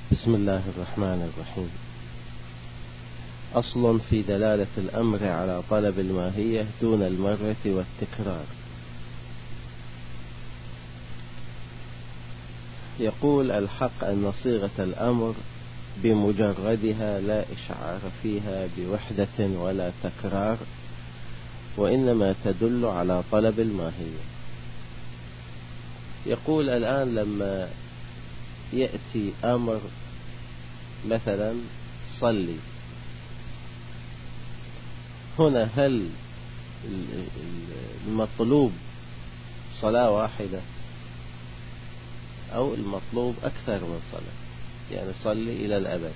بسم الله الرحمن الرحيم. أصل في دلالة الأمر على طلب الماهية دون المرة والتكرار. يقول الحق أن صيغة الأمر بمجردها لا إشعار فيها بوحدة ولا تكرار، وإنما تدل على طلب الماهية. يقول الآن لما يأتي أمر مثلا صلي، هنا هل المطلوب صلاة واحدة أو المطلوب أكثر من صلاة؟ يعني صلي إلى الأبد.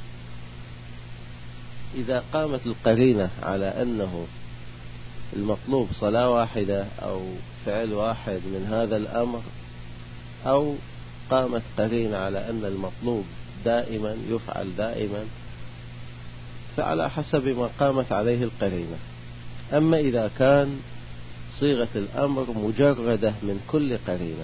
إذا قامت القرينة على أنه المطلوب صلاة واحدة أو فعل واحد من هذا الأمر، أو قامت قرينة على أن المطلوب دائما يفعل دائما، فعلى حسب ما قامت عليه القرينة. أما إذا كان صيغة الأمر مجردة من كل قرينة،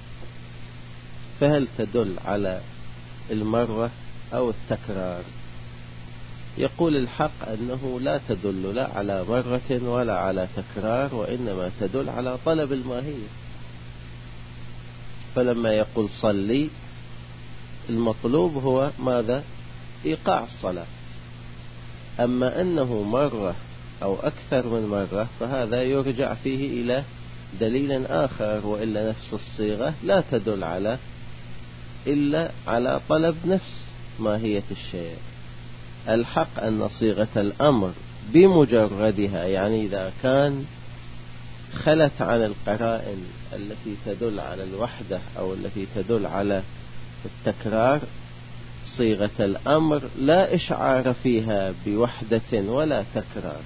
فهل تدل على المرة أو التكرار؟ يقول الحق أنه لا تدل لا على مرة ولا على تكرار، وإنما تدل على طلب الماهية. فلما يقول صلي، المطلوب هو ماذا؟ إيقاع الصلاة. أما أنه مرة أو أكثر من مرة فهذا يرجع فيه إلى دليل آخر، وإلا نفس الصيغة لا تدل إلا على طلب نفس ماهية الشيء. الحق أن صيغة الأمر بمجردها، يعني إذا كان خلت عن القرائن التي تدل على الوحدة أو التي تدل على التكرار، صيغة الأمر لا إشعار فيها بوحدة ولا تكرار،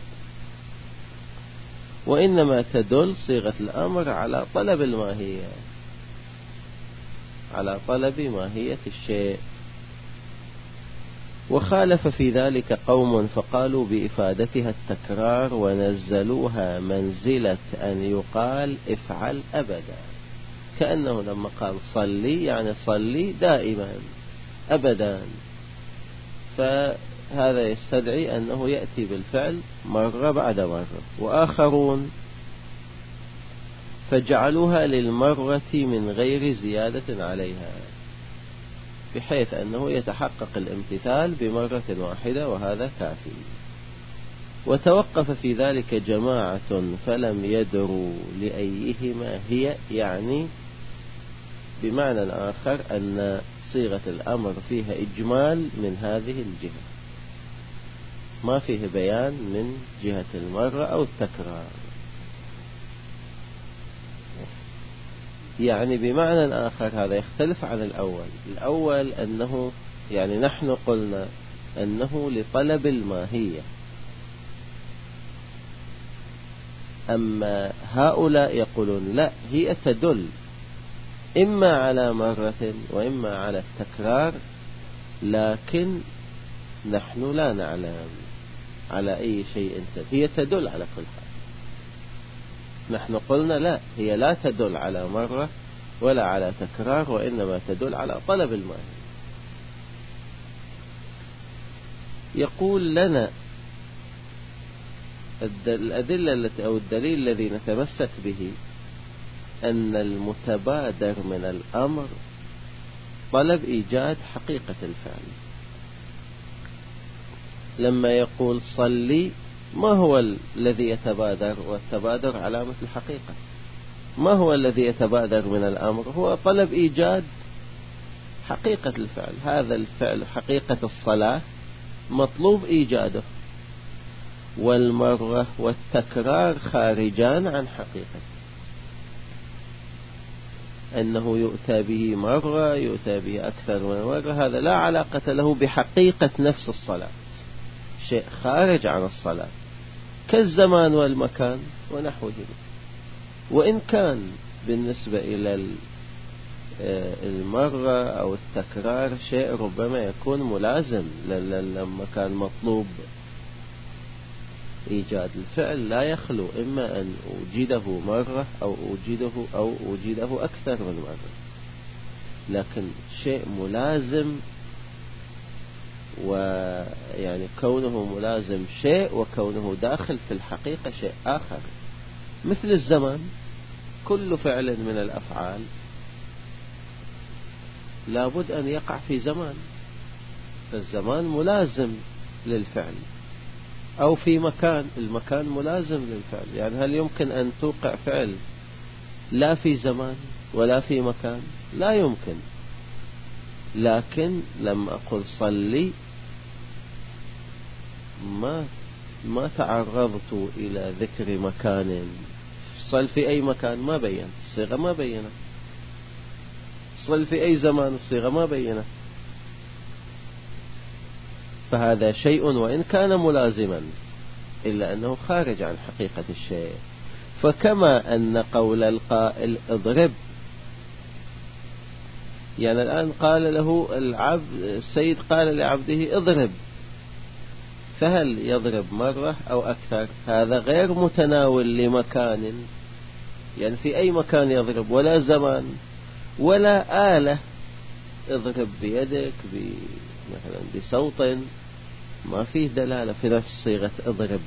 وإنما تدل صيغة الأمر على طلب الماهية، على طلب ماهية الشيء. وخالف في ذلك قوم فقالوا بإفادتها التكرار، ونزلوها منزلة أن يقال افعل أبدا، كأنه لما قال صلي يعني صلي دائما أبدا، فهذا يستدعي أنه يأتي بالفعل مرة بعد مرة. وآخرون فجعلوها للمرة من غير زيادة عليها، بحيث أنه يتحقق الامتثال بمرة واحدة وهذا كافي. وتوقف في ذلك جماعة فلم يدروا لأيهما هي، يعني بمعنى آخر أن صيغة الأمر فيها إجمال من هذه الجهة، ما فيه بيان من جهة المرة أو التكرار. يعني بمعنى آخر هذا يختلف عن الأول أنه يعني نحن قلنا أنه لطلب الماهية، أما هؤلاء يقولون لا، هي تدل إما على مرة وإما على التكرار، لكن نحن لا نعلم على أي شيء هي تدل على كل حال. نحن قلنا لا، هي لا تدل على مرة ولا على تكرار، وإنما تدل على طلب الماهية. يقول لنا الأدلة أو الدليل الذي نتمسك به أن المتبادر من الأمر طلب إيجاد حقيقة الفعل. لما يقول صلي، ما هو الذي يتبادر؟ والتبادر علامة الحقيقة. ما هو الذي يتبادر من الأمر؟ هو طلب إيجاد حقيقة الفعل. هذا الفعل حقيقة الصلاة مطلوب إيجاده، والمرة والتكرار خارجان عن حقيقة، أنه يؤتى به مرة يؤتى به أكثر من مرة، هذا لا علاقة له بحقيقة نفس الصلاة، شيء خارج عن الصلاة كالزمان والمكان ونحوه. وإن كان بالنسبة إلى المرة أو التكرار شيء ربما يكون ملازم، لما كان مطلوب إيجاد الفعل لا يخلو إما أن أوجده مرة أو أوجده أكثر من مرة، لكن شيء ملازم ويعني كونه ملازم شيء وكونه داخل في الحقيقة شيء آخر. مثل الزمان، كل فعل من الأفعال لابد أن يقع في زمان، فالزمان ملازم للفعل، أو في مكان، المكان ملازم للفعل. يعني هل يمكن أن توقع فعل لا في زمان ولا في مكان؟ لا يمكن. لكن لما أقول صلي ما تعرضت إلى ذكر مكان. صل في أي مكان ما بين، الصيغة ما بينه. صل في أي زمان، الصيغة ما بينه. فهذا شيء وإن كان ملازما إلا أنه خارج عن حقيقة الشيء. فكما أن قول القائل اضرب، يعني الآن قال له السيد قال لعبده اضرب، فهل يضرب مرة أو أكثر؟ هذا غير متناول لمكان، يعني في أي مكان يضرب، ولا زمان ولا آلة. اضرب بيدك مثلا بصوت، ما فيه دلالة في نفس صيغة اضرب.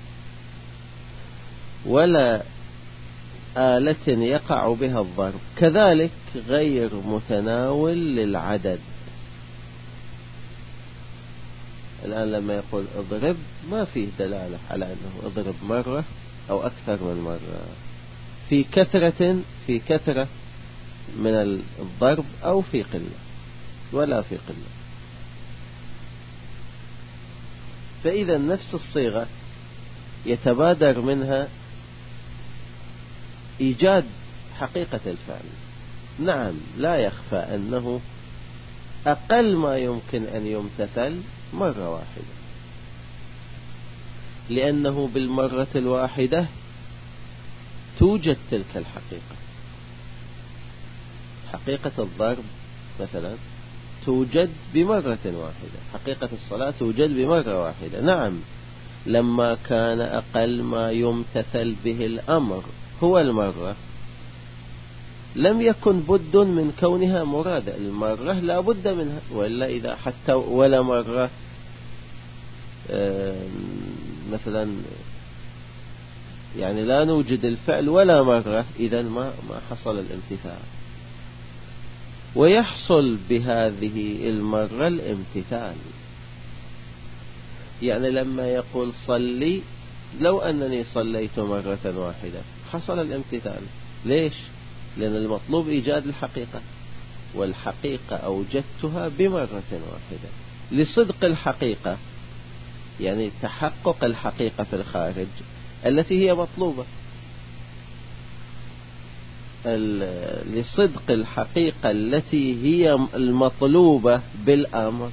ولا آلة يقع بها الضرب، كذلك غير متناول للعدد. الآن لما يقول اضرب ما فيه دلالة على أنه اضرب مرة أو أكثر من مرة، في كثرة من الضرب أو في قلة، ولا في قلة. فإذا نفس الصيغة يتبادر منها إيجاد حقيقة الفعل. نعم، لا يخفى أنه أقل ما يمكن أن يمتثل مرة واحدة، لأنه بالمرة الواحدة توجد تلك الحقيقة. حقيقة الضرب مثلا توجد بمرة واحدة، حقيقة الصلاة توجد بمرة واحدة. نعم، لما كان أقل ما يمتثل به الأمر هو المرة، لم يكن بد من كونها مرادة. المرة لا بد منها، وإلا إذا حتى ولا مرة مثلا يعني لا نوجد الفعل ولا مرة، إذن ما حصل الامتثال. ويحصل بهذه المرة الامتثال. يعني لما يقول صلي، لو أنني صليت مرة واحدة حصل الامتثال. ليش؟ لأن المطلوب إيجاد الحقيقة، والحقيقة أوجدتها بمرة واحدة لصدق الحقيقة، يعني تحقق الحقيقة في الخارج التي هي مطلوبة. لصدق الحقيقة التي هي المطلوبة بالأمر،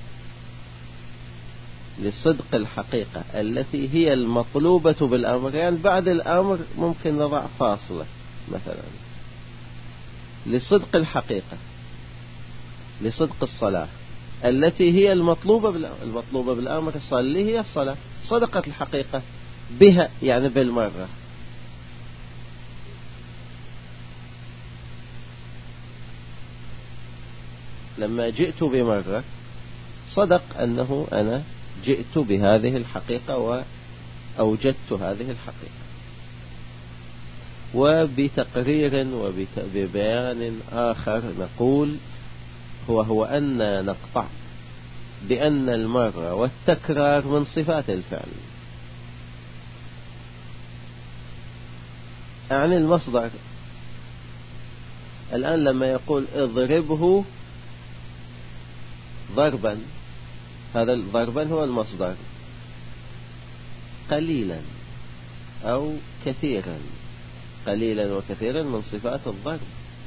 لصدق الحقيقة التي هي المطلوبة بالأمر. يعني بعد الأمر ممكن نضع فاصلة مثلا. لصدق الحقيقة، لصدق الصلاة التي هي المطلوبة بالأمر، صلي هي الصلاة، صدقت الحقيقة بها يعني بالمرة. لما جئت بمرة صدق أنه أنا جئت بهذه الحقيقة وأوجدت هذه الحقيقة. وبتقرير وببيان آخر نقول هو أن نقطع بأن المرة والتكرار من صفات الفعل. أعني المصدر. الآن لما يقول اضربه ضربا، هذا ضربا هو المصدر، قليلا أو كثيرا. قليلا وكثيرا من صفات الضرب،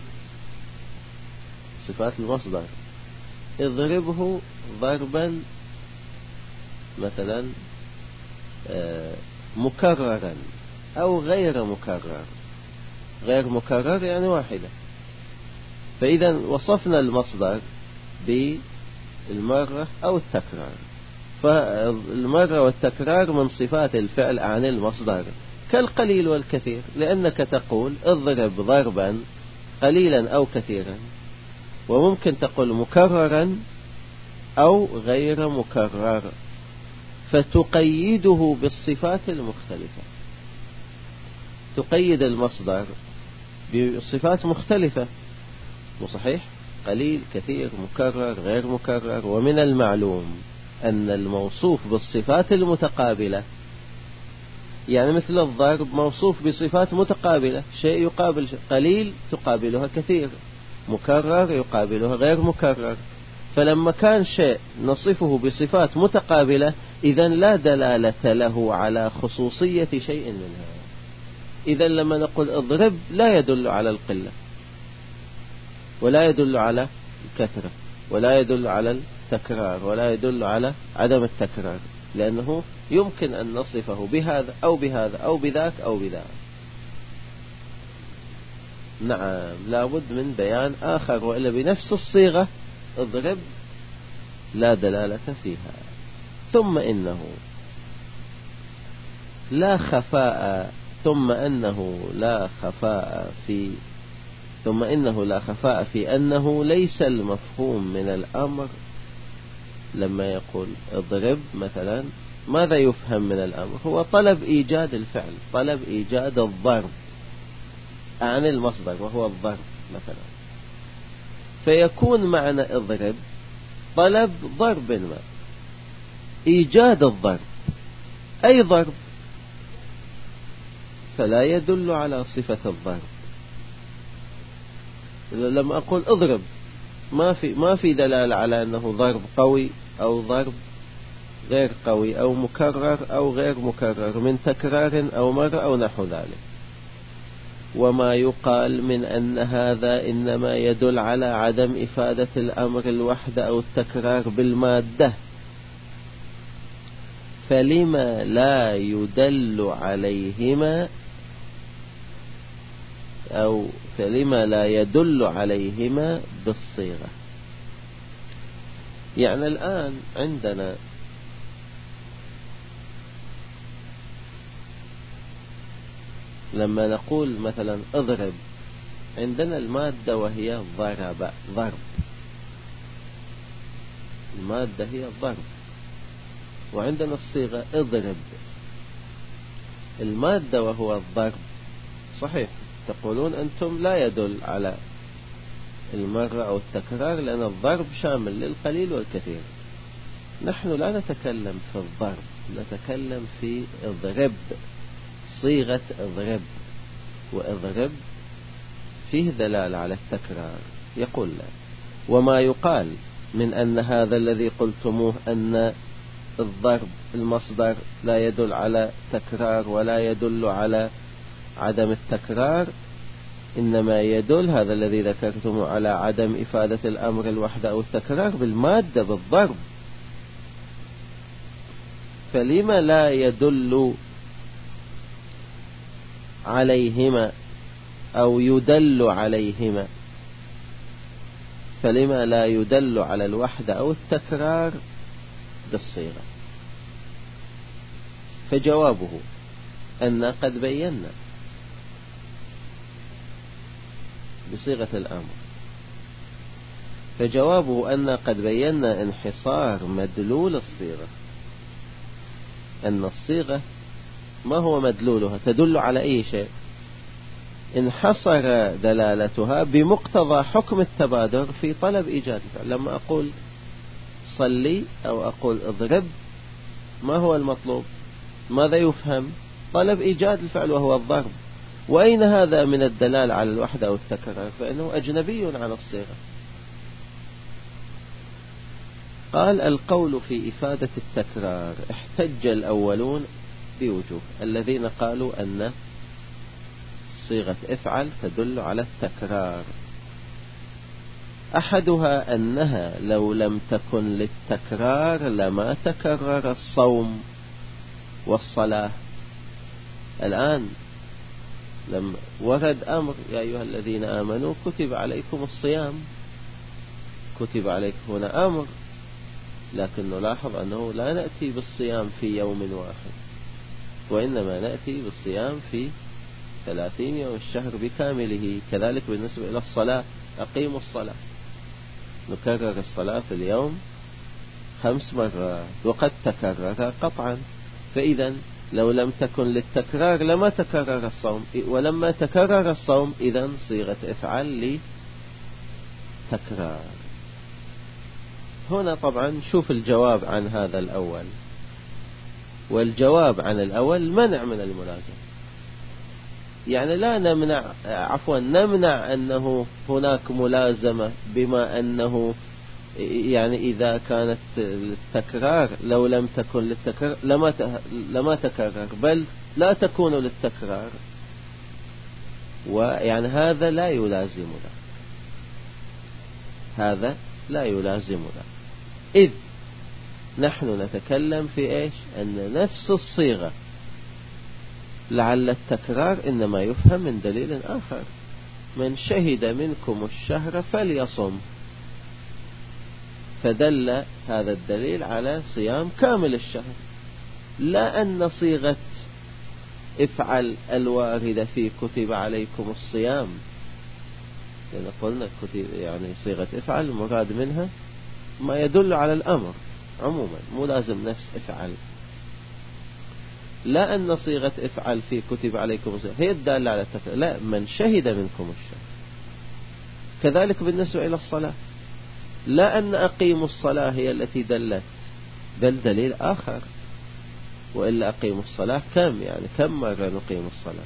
صفات المصدر. اضربه ضربا مثلا مكررا أو غير مكرر. غير مكرر يعني واحدة. فإذا وصفنا المصدر بالمرة أو التكرار. فالمرة والتكرار من صفات الفعل عن المصدر، كالقليل والكثير، لأنك تقول اضرب ضربا قليلا أو كثيرا، وممكن تقول مكررا أو غير مكرر، فتقيده بالصفات المختلفة. تقيد المصدر بصفات مختلفة، وصحيح قليل كثير مكرر غير مكرر. ومن المعلوم أن الموصوف بالصفات المتقابلة، يعني مثل الضرب موصوف بصفات متقابلة، شيء يقابل شيء، قليل تقابلها كثير، مكرر يقابلها غير مكرر. فلما كان شيء نصفه بصفات متقابلة، إذن لا دلالة له على خصوصية شيء منها. إذن لما نقول اضرب لا يدل على القلة، ولا يدل على الكثرة، ولا يدل على التكرار، ولا يدل على عدم التكرار، لأنه يمكن أن نصفه بهذا أو بهذا أو بذاك أو بذاك. نعم، لابد من بيان آخر، وإلا بنفس الصيغة اضرب لا دلالة فيها. ثم إنه لا خفاء ثم إنه لا خفاء في أنه ليس المفهوم من الأمر. لما يقول اضرب مثلا، ماذا يفهم من الأمر؟ هو طلب إيجاد الفعل، طلب إيجاد الضرب عن المصدر وهو الضرب مثلا. فيكون معنى اضرب طلب ضرب ما، إيجاد الضرب، أي ضرب، فلا يدل على صفة الضرب. لما أقول اضرب ما في دلالة على أنه ضرب قوي أو ضرب غير قوي أو مكرر أو غير مكرر، من تكرار أو مرة أو نحو ذلك. وما يقال من أن هذا إنما يدل على عدم إفادة الأمر الوحدة أو التكرار بالمادة، فلما لا يدل عليهما أو فلما لا يدل عليهما بالصيغة. يعني الآن عندنا لما نقول مثلا اضرب، عندنا المادة وهي ضرب، المادة هي الضرب، وعندنا الصيغة اضرب، المادة وهو الضرب. صحيح تقولون أنتم لا يدل على المرة أو التكرار، لأن الضرب شامل للقليل والكثير. نحن لا نتكلم في الضرب، نتكلم في اضرب، صيغة اضرب، واضرب فيه دلالة على التكرار. يقول لا، وما يقال من أن هذا الذي قلتموه أن الضرب المصدر لا يدل على تكرار ولا يدل على عدم التكرار، إنما يدل هذا الذي ذكرتم على عدم إفادة الأمر الوحدة أو التكرار بالمادة، بالضرب. فلما لا يدل عليهما أو يدل عليهما، فلما لا يدل على الوحدة أو التكرار بالصيغة؟ فجوابه أن قد بينا بصيغة الأمر، فجوابه أن قد بينا انحصار مدلول الصيغة، أن الصيغة ما هو مدلولها، تدل على أي شيء، انحصر دلالتها بمقتضى حكم التبادر في طلب إيجاد الفعل. لما أقول صلي أو أقول اضرب، ما هو المطلوب؟ ماذا يفهم؟ طلب إيجاد الفعل وهو الضرب. وأين هذا من الدلالة على الوحدة أو التكرار؟ فإنه أجنبي عن الصيغة. قال القول في إفادة التكرار احتج الأولون بوجوه، الذين قالوا أن صيغة افعل تدل على التكرار. أحدها أنها لو لم تكن للتكرار لما تكرر الصوم والصلاة. الآن لما ورد أمر يا أيها الذين آمنوا كتب عليكم الصيام، كتب عليكم هنا أمر، لكن نلاحظ أنه لا نأتي بالصيام في يوم واحد، وإنما نأتي بالصيام في 30 يوم الشهر بكامله. كذلك بالنسبة إلى الصلاة، أقيموا الصلاة، نكرر الصلاة في اليوم 5 مرات وقد تكرر قطعا، فإذا لو لم تكن للتكرار لما تكرر الصوم، ولما تكرر الصوم إذا صيغة افعل لتكرار. هنا طبعا شوف الجواب عن هذا الأول، والجواب عن الأول منع من الملازمة، يعني لا نمنع، نمنع أنه هناك ملازمة، بما أنه يعني إذا كانت التكرار لو لم تكن للتكرار لما تكرر، بل لا تكون للتكرار، ويعني هذا لا يلازمنا، هذا لا يلازمنا، إذ نحن نتكلم في إيش؟ أن نفس الصيغة لعل التكرار إنما يفهم من دليل آخر، من شهد منكم الشهر فليصم، فدل هذا الدليل على صيام كامل الشهر، لا أن صيغة افعل الواردة في كتب عليكم الصيام، لأن قلنا كتب يعني صيغة افعل المراد منها ما يدل على الأمر عموما، مو لازم نفس افعل، لا أن صيغة افعل في كتب عليكم الصيام هي الدالة على التكرار، لا، من شهد منكم الشهر. كذلك بالنسبة إلى الصلاة، لا أن أقيموا الصلاة هي التي دلت، بل دليل آخر، وإلا أقيموا الصلاة كم، يعني كم مرة نقيم الصلاة؟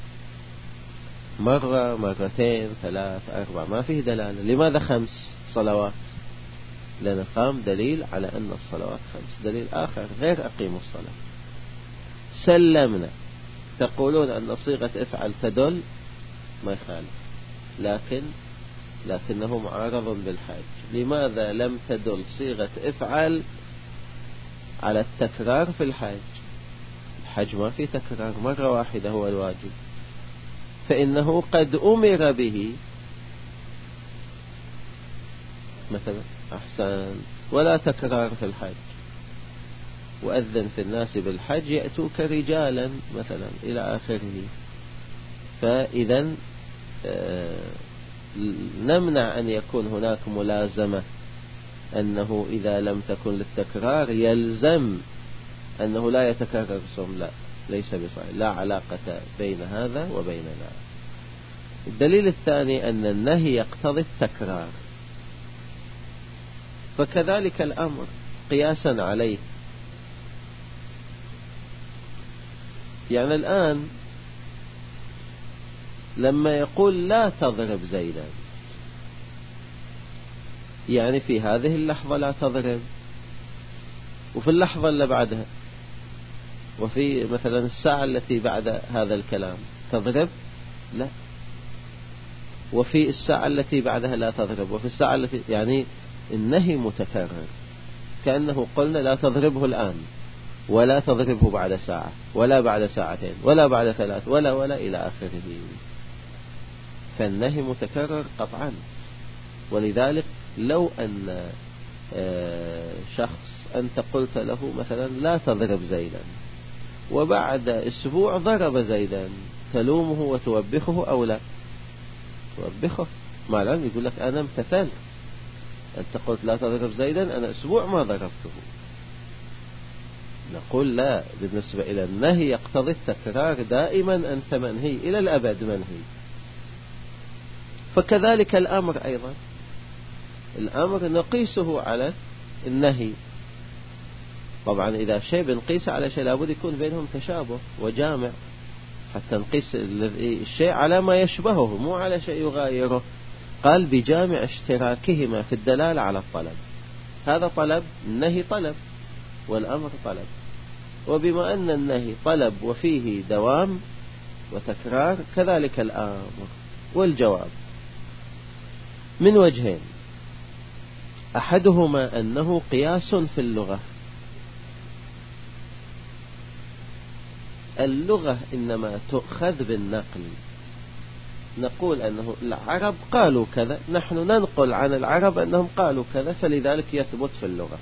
مرة، مرتين، 3، 4، ما فيه دلالة. لماذا 5 صلوات؟ لأن قام دليل على أن الصلوات 5، دليل آخر غير أقيموا الصلاة. سلمنا، تقولون أن صيغة افعل تدل، ما يخالف، لكنه معارض بالحج. لماذا لم تدل صيغة افعل على التكرار في الحج؟ الحج ما في تكرار، مرة واحدة هو الواجب، فإنه قد أمر به مثلا، أحسن، ولا تكرار في الحج، وأذن في الناس بالحج يأتوك رجالا مثلا إلى آخره. فإذا نمنع أن يكون هناك ملازمة، أنه إذا لم تكن للتكرار يلزم أنه لا يتكرر الصوم، لا، ليس بصحيح، لا علاقة بين هذا وبين ذا. الدليل الثاني أن النهي يقتضي التكرار، فكذلك الأمر قياسا عليه. يعني الآن لما يقول لا تضرب زيدا، يعني في هذه اللحظة لا تضرب، وفي اللحظة اللي بعدها، وفي مثلا الساعة التي بعد هذا الكلام تضرب، لا، وفي الساعة التي بعدها لا تضرب، وفي الساعة التي، يعني النهي متكرر، كأنه قلنا لا تضربه الآن، ولا تضربه بعد ساعة، ولا بعد ساعتين، ولا بعد 3، ولا إلى آخره. فالنهي متكرر قطعا. ولذلك لو أن شخص أنت قلت له مثلا لا تضرب زيدا، وبعد أسبوع ضرب زيدا، تلومه وتوبخه أو لا؟ توبخه، ما لم يقول لك أنا امتثلت، أنت قلت لا تضرب زيدا، أنا أسبوع ما ضربته. نقول لا، بالنسبة إلى النهي يقتضي التكرار دائما، أنت منهي إلى الأبد منهي. فكذلك الأمر أيضا، الأمر نقيسه على النهي. طبعا إذا شيء بنقيسه على شيء لابد يكون بينهم تشابه وجامع، حتى نقيس الشيء على ما يشبهه، مو على شيء يغايره. قال بجامع اشتراكهما في الدلالة على الطلب، هذا طلب، النهي طلب، والأمر طلب. وبما أن النهي طلب وفيه دوام وتكرار، كذلك الأمر. والجواب من وجهين، أحدهما أنه قياس في اللغة. اللغة إنما تؤخذ بالنقل، نقول أنه العرب قالوا كذا، نحن ننقل عن العرب أنهم قالوا كذا، فلذلك يثبت في اللغة.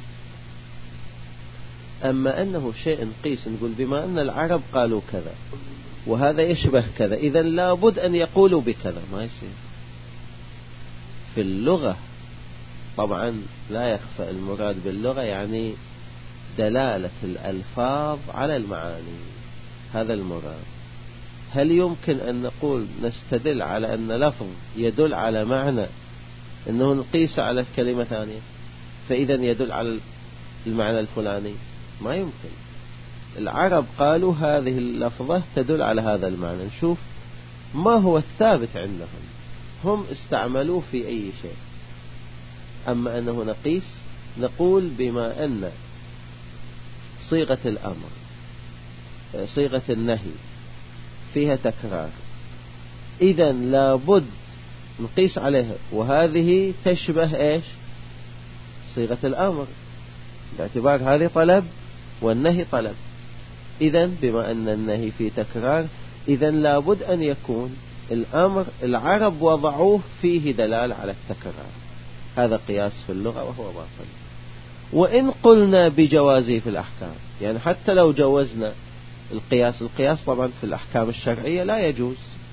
أما أنه شيء نقيس، نقول بما أن العرب قالوا كذا وهذا يشبه كذا، إذن لابد أن يقولوا بكذا، ما يصير. في اللغة طبعا لا يخفى المراد باللغة يعني دلالة الألفاظ على المعاني، هذا المراد. هل يمكن أن نقول نستدل على أن لفظ يدل على معنى أنه نقيس على كلمة ثانية فإذا يدل على المعنى الفلاني؟ ما يمكن. العرب قالوا هذه اللفظة تدل على هذا المعنى، نشوف ما هو الثابت عندهم، هم استعملوه في أي شيء. أما أنه نقيس، نقول بما أن صيغة الأمر صيغة النهي فيها تكرار، إذا لابد نقيس عليها، وهذه تشبه إيش؟ صيغة الأمر، باعتبار هذه طلب والنهي طلب. إذا بما أن النهي فيه تكرار، إذا لابد أن يكون الأمر العرب وضعوه فيه دلالة على التكرار. هذا قياس في اللغة وهو باطل. وإن قلنا بجوازه في الأحكام، يعني حتى لو جوزنا القياس طبعا في الأحكام الشرعية لا يجوز.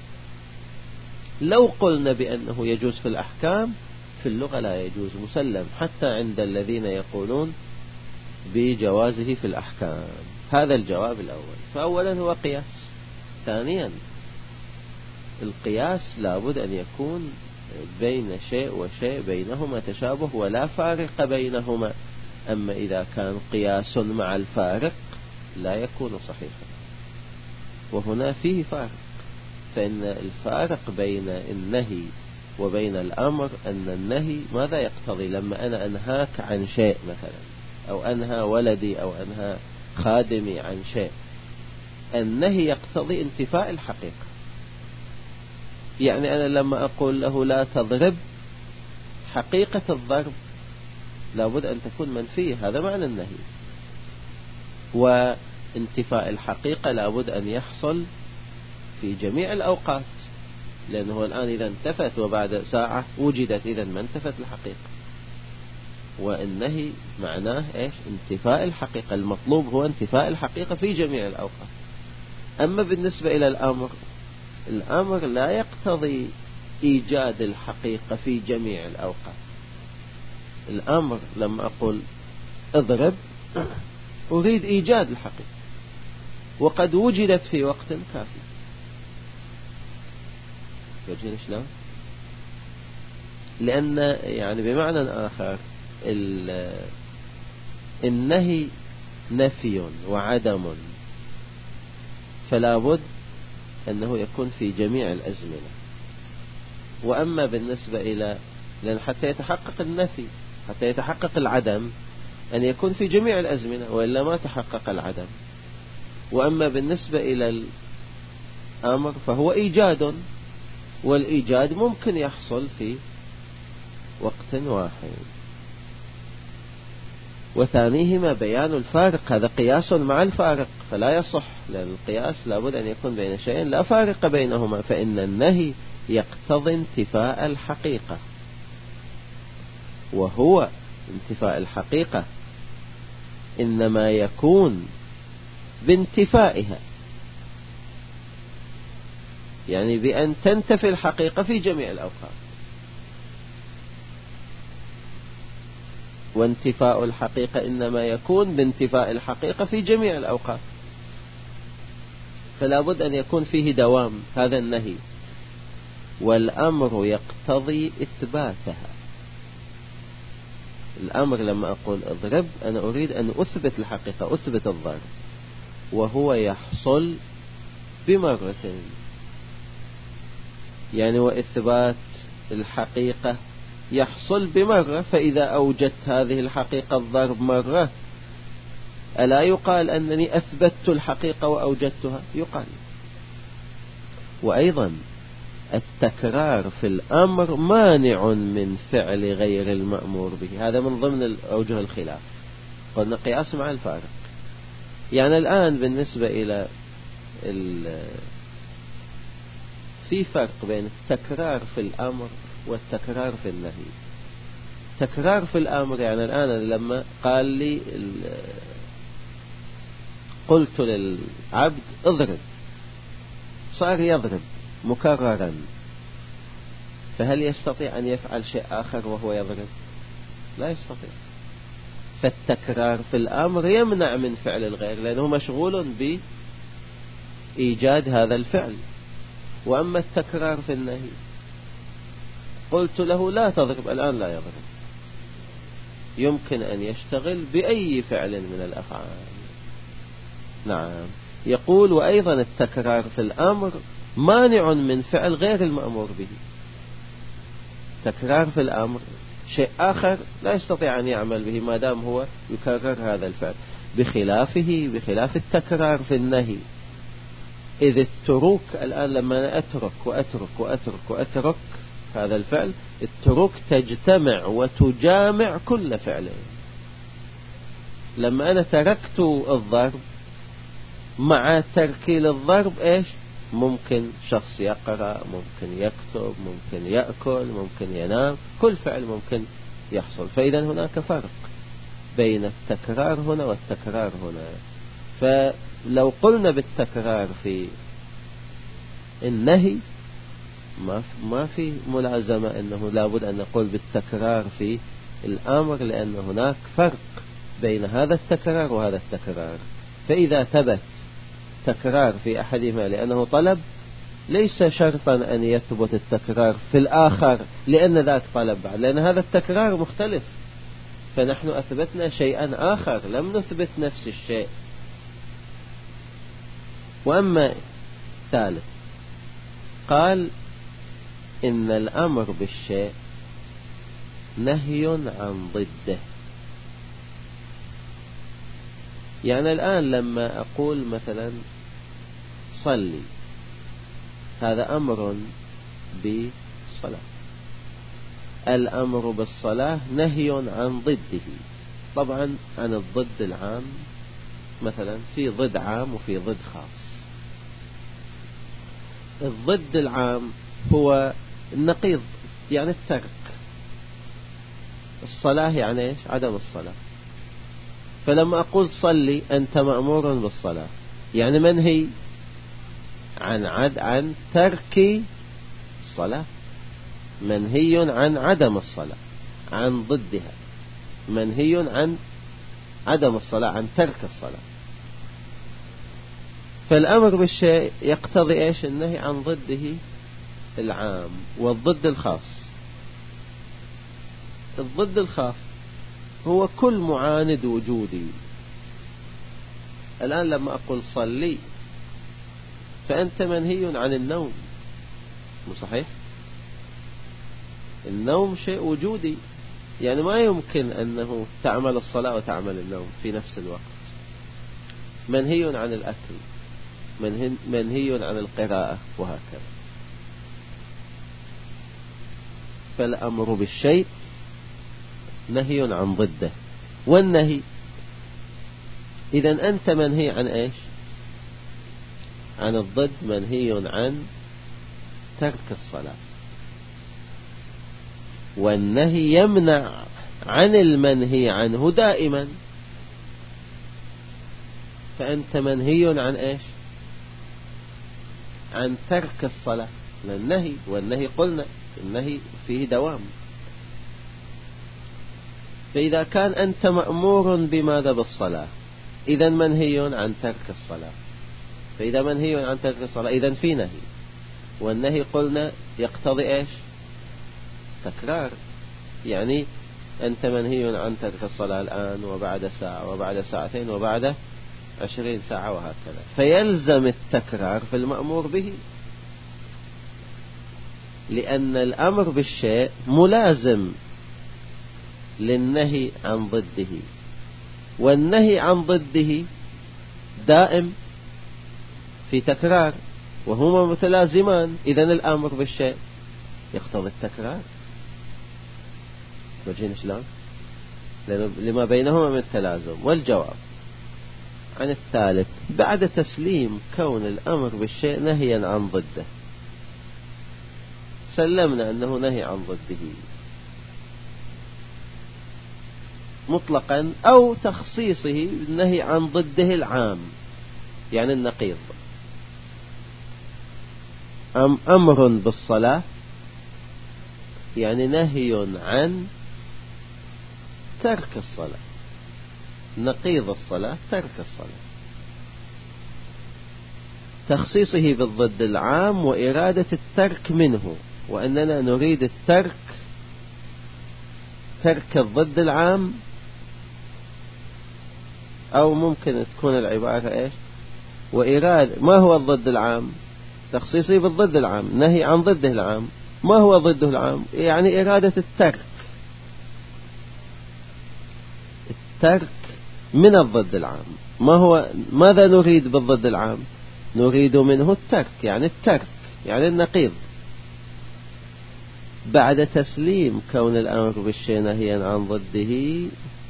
لو قلنا بأنه يجوز في الأحكام، في اللغة لا يجوز، مسلم حتى عند الذين يقولون بجوازه في الأحكام. هذا الجواب الأول. فأولا هو قياس. ثانيا القياس لابد أن يكون بين شيء وشيء بينهما تشابه ولا فارق بينهما. أما إذا كان قياس مع الفارق لا يكون صحيحا، وهنا فيه فارق. فإن الفارق بين النهي وبين الأمر أن النهي ماذا يقتضي؟ لما أنا أنهاك عن شيء مثلا، أو أنهى ولدي أو أنهى خادمي عن شيء، النهي يقتضي انتفاء الحقيقة. يعني أنا لما أقول له لا تضرب، حقيقة الضرب لابد أن تكون منفية، هذا معنى النهي. وانتفاء الحقيقة لابد أن يحصل في جميع الأوقات، لأنه الآن إذا انتفت وبعد ساعة وجدت، إذا ما انتفت الحقيقة. والنهي معناه إيش؟ انتفاء الحقيقة. المطلوب هو انتفاء الحقيقة في جميع الأوقات. أما بالنسبة إلى الأمر لا يقتضي إيجاد الحقيقة في جميع الأوقات. الأمر لما أقول اضرب أريد إيجاد الحقيقة، وقد وجدت في وقت كافي. وجهنا شلون؟ لأن يعني بمعنى آخر النهي نفي وعدم، فلا بد أنه يكون في جميع الأزمنة. وأما بالنسبة إلى، لأن حتى يتحقق النفي، حتى يتحقق العدم، أن يكون في جميع الأزمنة، وإلا ما تحقق العدم. وأما بالنسبة إلى الأمر فهو إيجاد، والإيجاد ممكن يحصل في وقت واحد. وثانيهما بيان الفارق، هذا قياس مع الفارق فلا يصح، لأن القياس لابد أن يكون بين شيئين لا فارق بينهما. فإن النهي يقتضي انتفاء الحقيقة، وهو انتفاء الحقيقة إنما يكون بانتفائها، يعني بأن تنتفي الحقيقة في جميع الأوقات. وانتفاء الحقيقة إنما يكون بانتفاء الحقيقة في جميع الأوقات، فلا بد أن يكون فيه دوام هذا النهي. والأمر يقتضي إثباتها. الأمر لما أقول اضرب، أنا أريد أن أثبت الحقيقة، أثبت الضرب، وهو يحصل بمرتين. يعني وإثبات الحقيقة يحصل بمرة، فإذا أوجدت هذه الحقيقة الضرب مرة، ألا يقال أنني أثبتت الحقيقة وأوجدتها؟ يقال. وأيضا التكرار في الأمر مانع من فعل غير المأمور به، هذا من ضمن أوجه الخلاف. قلنا قياس مع الفارق. يعني الآن بالنسبة إلى في فرق بين التكرار في الأمر والتكرار في النهي. تكرار في الأمر يعني الآن لما قال لي قلت للعبد اضرب، صار يضرب مكررا، فهل يستطيع أن يفعل شيء آخر وهو يضرب؟ لا يستطيع. فالتكرار في الأمر يمنع من فعل الغير لأنه مشغول بإيجاد هذا الفعل. وأما التكرار في النهي قلت له لا تضرب، الآن لا يضرب، يمكن أن يشتغل بأي فعل من الأفعال. نعم. يقول وأيضا التكرار في الأمر مانع من فعل غير المأمور به. تكرار في الأمر شيء آخر لا يستطيع أن يعمل به ما دام هو يكرر هذا الفعل، بخلاف التكرار في النهي. إذ التروك الآن لما أترك وأترك وأترك وأترك هذا الفعل، التروك تجتمع وتجامع كل فعل. لما أنا تركت الضرب مع تركي للضرب إيش؟ ممكن شخص يقرأ، ممكن يكتب، ممكن يأكل، ممكن ينام، كل فعل ممكن يحصل. فإذا هناك فرق بين التكرار هنا والتكرار هنا. فلو قلنا بالتكرار في النهي ما في ملازمة أنه لابد أن نقول بالتكرار في الأمر، لأن هناك فرق بين هذا التكرار وهذا التكرار. فإذا ثبت تكرار في أحدهما لأنه طلب، ليس شرطا أن يثبت التكرار في الآخر لأن ذاك طلب بعد، لأن هذا التكرار مختلف. فنحن أثبتنا شيئا آخر، لم نثبت نفس الشيء. وأما ثالث قال إن الأمر بالشيء نهي عن ضده. يعني الآن لما أقول مثلا صلي، هذا أمر بالصلاة. الأمر بالصلاة نهي عن ضده. طبعا عن الضد العام، مثلا في ضد عام وفي ضد خاص. الضد العام هو النقيض، يعني الترك. الصلاة يعني إيش؟ عدم الصلاة. فلما أقول صلي أنت مأمور بالصلاة، يعني منهي عن ترك الصلاة، منهي عن عدم الصلاة، عن ضدها، منهي عن عدم الصلاة، عن ترك الصلاة. فالأمر بالشيء يقتضي إيش؟ النهي عن ضده العام والضد الخاص. الضد الخاص هو كل معاند وجودي. الآن لما أقول صلي فأنت منهي عن النوم، مو صحيح؟ النوم شيء وجودي، يعني ما يمكن أنه تعمل الصلاة وتعمل النوم في نفس الوقت. منهي عن الأكل، منهي عن القراءة، وهكذا. فالأمر بالشيء نهي عن ضده. والنهي إذن أنت منهي عن إيش؟ عن الضد، منهي عن ترك الصلاة. والنهي يمنع عن المنهي عنه دائما. فأنت منهي عن إيش؟ عن ترك الصلاة. النهي، والنهي قلنا النهي فيه دوام. فإذا كان أنت مأمور بماذا؟ بالصلاة، إذن منهي عن ترك الصلاة. فإذا منهي عن ترك الصلاة إذن في نهي. والنهي قلنا يقتضي إيش؟ تكرار. يعني أنت منهي عن ترك الصلاة الآن، وبعد ساعة، وبعد ساعتين، وبعد 20 ساعة، وهكذا. فيلزم التكرار في المأمور به، لأن الأمر بالشيء ملازم للنهي عن ضده، والنهي عن ضده دائم في تكرار، وهما متلازمان. إذن الأمر بالشيء يقتضي التكرار. وجهين شلون؟ لما بينهما من التلازم. والجواب عن الثالث بعد تسليم كون الأمر بالشيء نهيا عن ضده، سلمنا أنه نهي عن ضده مطلقا أو تخصيصه بالنهي عن ضده العام، يعني النقيض. أمر بالصلاة يعني نهي عن ترك الصلاة، نقيض الصلاة ترك الصلاة، تخصيصه بالضد العام وإرادة الترك منه، وأننا نريد ترك الضد العام. أو ممكن تكون العبارة إيش؟ وإرادة. ما هو الضد العام؟ تخصيصه بالضد العام، نهي عن ضده العام. ما هو ضده العام؟ يعني إرادة الترك من الضد العام. ماذا نريد بالضد العام؟ نريد منه الترك، يعني النقيض. بعد تسليم كون الأمر بالشيء نهيا عن ضده،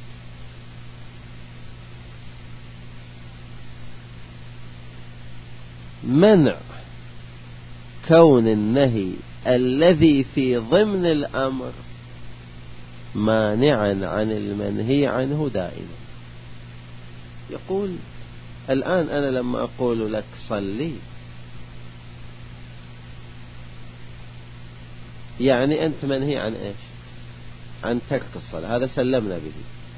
منع كون النهي الذي في ضمن الأمر مانعا عن المنهي عنه دائما. يقول الآن أنا لما أقول لك صلي، يعني أنت منهي عن إيش؟ عن ترك الصلاة، هذا سلمنا به.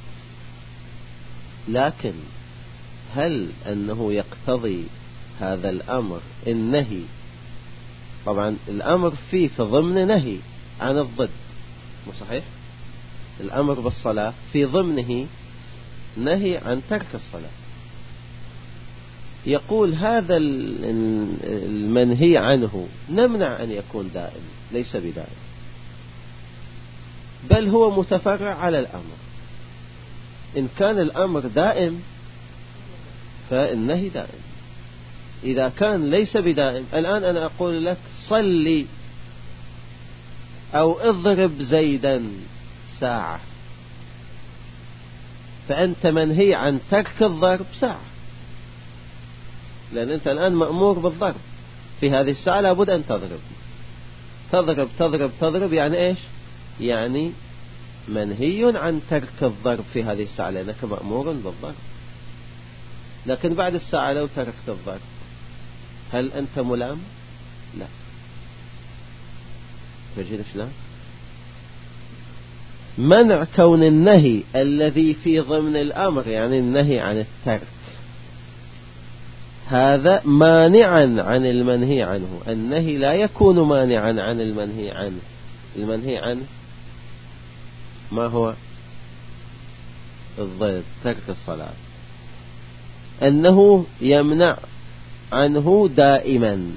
لكن هل أنه يقتضي هذا الأمر النهي؟ طبعا الأمر في ضمن نهي عن الضد، مو صحيح؟ الأمر بالصلاة في ضمنه نهي عن ترك الصلاة. يقول هذا المنهي عنه نمنع أن يكون دائم، ليس بدائم، بل هو متفرع على الأمر. إن كان الأمر دائم فالنهي دائم. إذا كان ليس بدائم، الآن أنا أقول لك صلي أو اضرب زيدا ساعة، فأنت منهي عن ترك الضرب ساعة، لأن أنت الآن مأمور بالضرب. في هذه الساعة لابد أن تضرب. يعني إيش؟ يعني منهي عن ترك الضرب في هذه الساعة، لأنك مأمور بالضرب. لكن بعد الساعة لو تركت الضرب، هل أنت ملام؟ لا. تجد شلون؟ منع كون النهي الذي في ضمن الأمر، يعني النهي عن الترك، هذا مانعا عن المنهي عنه. النهي لا يكون مانعا عن المنهي عنه. المنهي عنه ما هو؟ الضد، ترك الصلاة. أنه يمنع عنه دائما،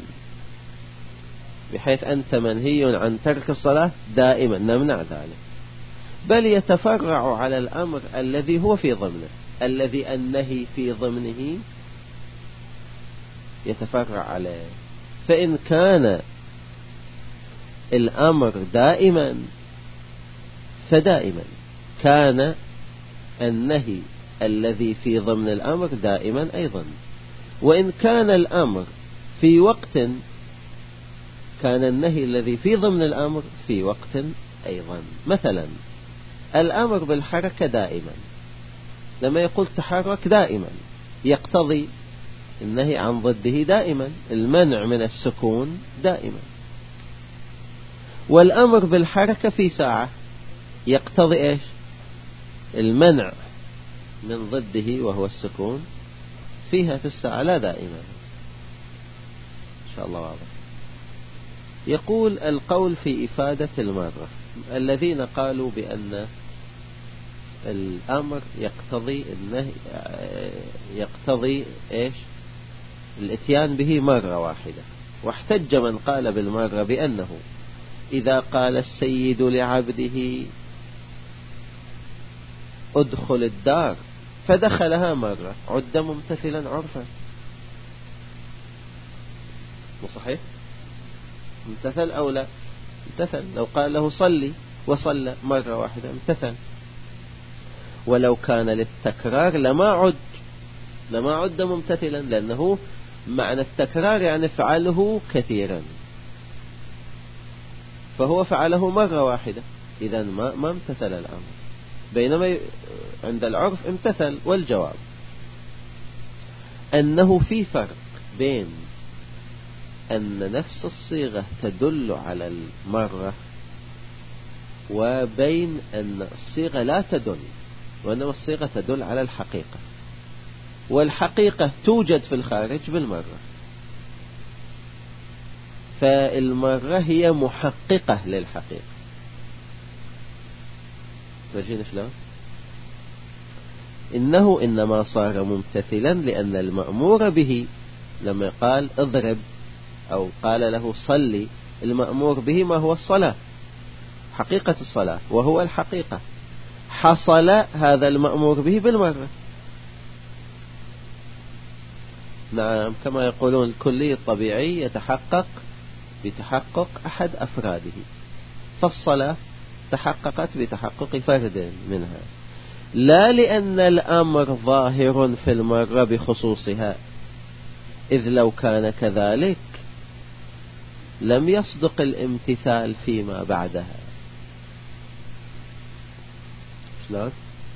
بحيث أنت منهي عن ترك الصلاة دائما، نمنع ذلك. بل يتفرع على الأمر الذي هو في ضمنه، الذي النهي في ضمنه يتفرع عليه. فإن كان الأمر دائما فدائما كان النهي الذي في ضمن الأمر دائما أيضا. وإن كان الأمر في وقت، كان النهي الذي في ضمن الأمر في وقت أيضا. مثلا الأمر بالحركة دائما، لما يقول تحرك دائما يقتضي النهي عن ضده دائما، المنع من السكون دائما. والأمر بالحركة في ساعة يقتضي إيش؟ المنع من ضده وهو السكون فيها في الساعة، لا دائما. إن شاء الله واضح. يقول القول في إفادة المرة. الذين قالوا بأن الأمر يقتضي النهي، يقتضي إيش؟ الاتيان به مرة واحدة. واحتج من قال بالمرة بأنه إذا قال السيد لعبده ادخل الدار فدخلها مرة عد ممتثلا عرفا. مو صحيح؟ امتثل أو لا؟ امتثل. لو قال له صلي وصلى مرة واحدة امتثل. ولو كان للتكرار لما عد ممتثلا، لأنه معنى التكرار يعني فعله كثيرا، فهو فعله مرة واحدة، إذن ما امتثل الأمر. بينما عند العرف امتثل. والجواب أنه في فرق بين أن نفس الصيغة تدل على المرة، وبين أن الصيغة لا تدل. وإنما الصيغة تدل على الحقيقة، والحقيقة توجد في الخارج بالمرة، فالمرة هي محققة للحقيقة. تجين شلون؟ إنه إنما صار ممتثلا لأن المأمور به لما قال اضرب أو قال له صلي، المأمور به ما هو الصلاة، حقيقة الصلاة، وهو الحقيقة حصل هذا المأمور به بالمرة. نعم، كما يقولون الكلي الطبيعي يتحقق بتحقق أحد أفراده، فالصلاة تحققت بتحقق فرد منها، لا لأن الأمر ظاهر في المرة بخصوصها، إذ لو كان كذلك لم يصدق الامتثال فيما بعدها. شلون؟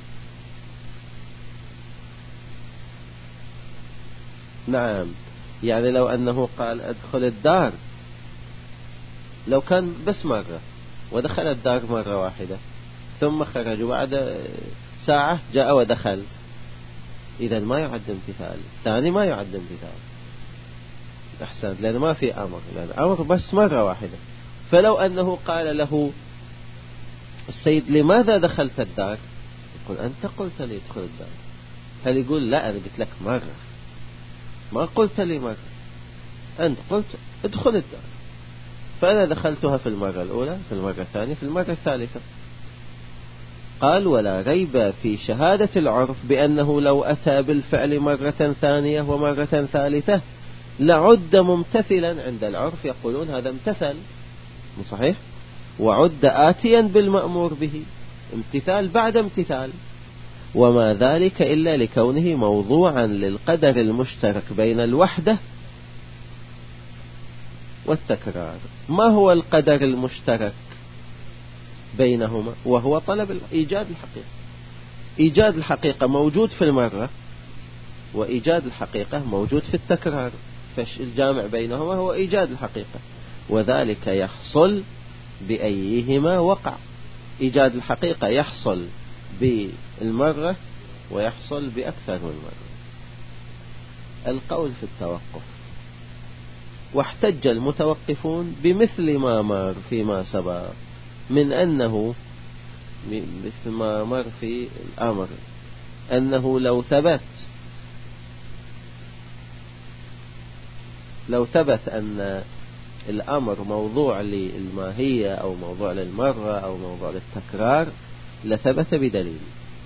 نعم، يعني لو أنه قال أدخل الدار، لو كان بس مرة ودخل الدار مرة واحدة ثم خرج وبعد ساعة جاء ودخل، إذا ما يعد امتثال، الثاني ما يعد امتثال. أحسن، لأن ما في أمر، لأن أمر بس مرة واحدة. فلو أنه قال له السيد لماذا دخلت الدار، يقول أنت قلت لي ادخل الدار، هل يقول لا أنا قلت لك مرة، ما قلت لي مرة، أنت قلت ادخل الدار، فأنا دخلتها في المرة الأولى، في المرة الثانية، في المرة الثالثة. قال ولا ريب في شهادة العرف بأنه لو أتى بالفعل مرة ثانية ومرة ثالثة لعد ممتثلا عند العرف، يقولون هذا امتثل صحيح، وعد آتيا بالمأمور به، امتثال بعد امتثال، وما ذلك إلا لكونه موضوعا للقدر المشترك بين الوحدة والتكرار. ما هو القدر المشترك بينهما؟ وهو طلب إيجاد الحقيقة. إيجاد الحقيقة موجود في المرة، وإيجاد الحقيقة موجود في التكرار، فالجامع بينهما هو إيجاد الحقيقة، وذلك يحصل بأيهما وقع. إيجاد الحقيقة يحصل بالمرة ويحصل بأكثر من مرة. القول في التوقف. واحتج المتوقفون بمثل ما مر فيما سبق من أنه مثل ما مر في الأمر، أنه لو ثبت أن الأمر موضوع للماهية أو موضوع للمرة أو موضوع للتكرار لثبت بدليل.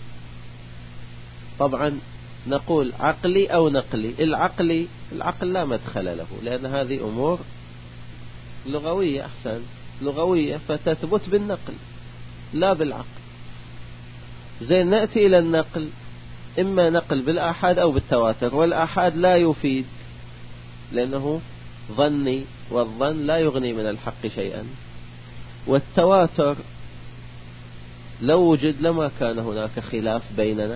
طبعا نقول عقلي أو نقلي. العقل لا مدخل له، لأن هذه أمور لغوية، أحسن لغوية، فتثبت بالنقل لا بالعقل. زين، نأتي إلى النقل، إما نقل بالآحاد أو بالتواتر، والآحاد لا يفيد لأنه ظني، والظن لا يغني من الحق شيئا، والتواتر لو وجد لما كان هناك خلاف بيننا،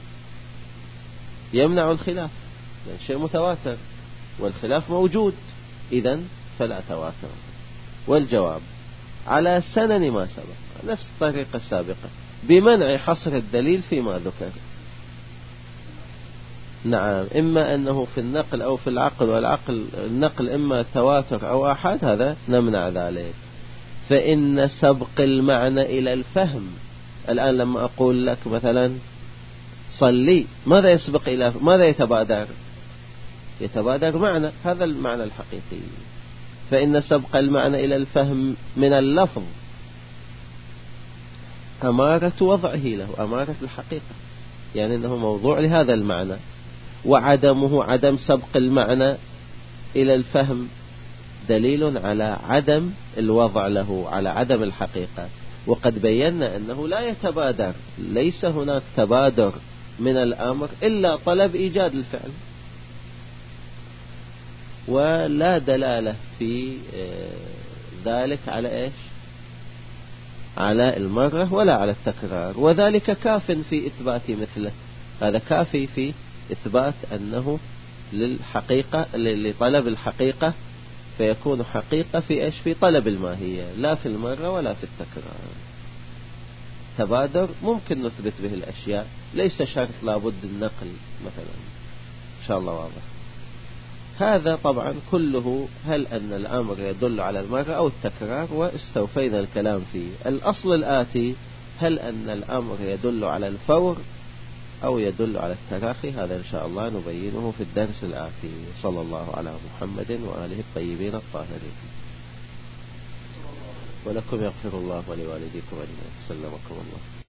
يمنع الخلاف، لأن شيء متواتر والخلاف موجود، إذن فلا تواتر. والجواب على سنن ما سبق، نفس الطريقة السابقة، بمنع حصر الدليل فيما ذكر. نعم، إما أنه في النقل أو في العقل، والعقل النقل إما تواتر أو آحاد، هذا نمنع ذلك. فإن سبق المعنى إلى الفهم، الآن لما أقول لك مثلا صلي، ماذا يسبق إلى ماذا يتبادر معنى، هذا المعنى الحقيقي. فإن سبق المعنى إلى الفهم من اللفظ أمارة وضعه له، أمارة الحقيقة، يعني أنه موضوع لهذا المعنى، وعدمه عدم سبق المعنى إلى الفهم دليل على عدم الوضع له، على عدم الحقيقة. وقد بينا أنه لا يتبادر، ليس هناك تبادر من الأمر إلا طلب إيجاد الفعل، ولا دلالة في ذلك على إيش؟ على المرة ولا على التكرار، وذلك كاف في إثبات مثله، هذا كافي في إثبات أنه للحقيقة، لطلب الحقيقة، فيكون حقيقة في إيش؟ في طلب الماهية، لا في المرة ولا في التكرار. تبادر ممكن نثبت به الأشياء، ليس شرط لابد النقل مثلا. إن شاء الله واضح. هذا طبعا كله هل أن الأمر يدل على المرة أو التكرار، واستوفينا الكلام فيه. الأصل الآتي: هل أن الأمر يدل على الفور أو يدل على التراخي؟ هذا إن شاء الله نبينه في الدرس الآتي. صلى الله على محمد وآله الطيبين الطاهرين. ولكم يغفر الله ولوالديكم أجمعين. سلمكم الله.